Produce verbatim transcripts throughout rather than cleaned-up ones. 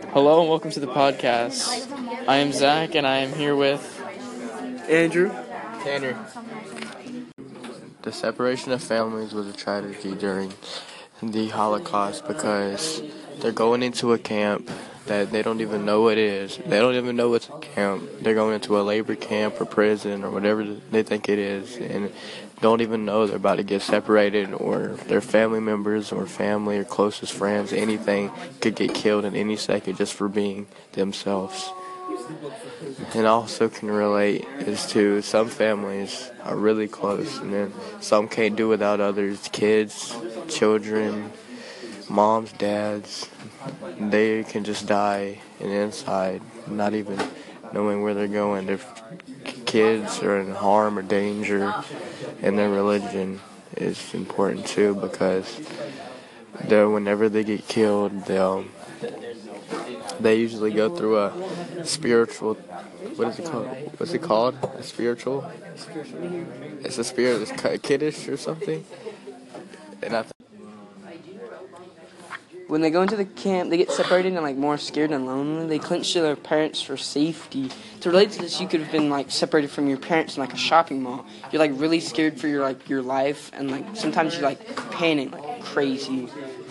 Hello and welcome to the podcast. I am Zach and I am here with Andrew. Tanner. The separation of families was a tragedy during the Holocaust because they're going into a camp that they don't even know what it is. They don't even know it's a camp. They're going into a labor camp or prison or whatever they think it is, and don't even know they're about to get separated, or their family members or family or closest friends, anything could get killed in any second just for being themselves. And also can relate is to some families are really close, and then some can't do without others. Kids, children, moms, dads, they can just die in inside, not even knowing where they're going. Their kids are in harm or danger, and their religion is important too, because they're, whenever they get killed, they'll they usually go through a spiritual, what is it called? What's it called? A spiritual? It's a spirit, it's kiddish or something. And I th- When they go into the camp, they get separated and like more scared and lonely. They clinch to their parents for safety. To relate to this, you could have been like separated from your parents in like a shopping mall. You're like really scared for your like your life, and like sometimes you like panic like crazy.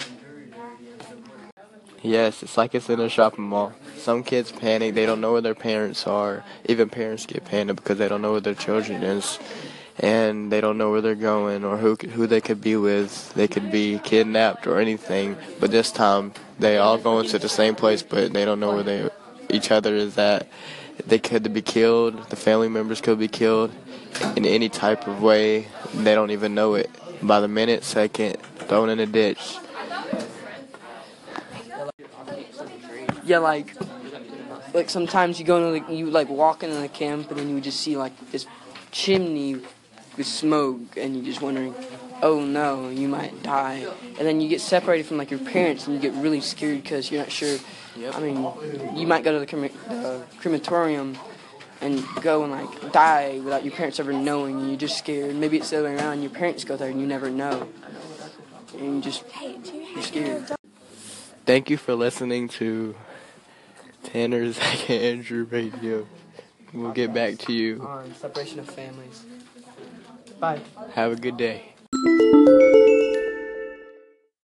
Yes, it's like it's in a shopping mall. Some kids panic, they don't know where their parents are. Even parents get panicked because they don't know where their children is. And they don't know where they're going or who who they could be with. They could be kidnapped or anything. But this time, they all go into the same place, but they don't know where they each other is at. They could be killed. The family members could be killed in any type of way. They don't even know it. By the minute, second, thrown in a ditch. Yeah, like like sometimes you go into the, you like walk into the camp and then you just see like this chimney with smoke, and you're just wondering, oh no, you might die. And then you get separated from like your parents, and you get really scared because you're not sure. Yep. I mean, you might go to the crema- uh, crematorium and go and like die without your parents ever knowing, and you're just scared. Maybe it's the other way around. Your parents go there and you never know, and you just you're scared. Thank you for listening to Tanner's Zach and Andrew Radio. We'll get back to you. On separation of families. Bye. Have a good day.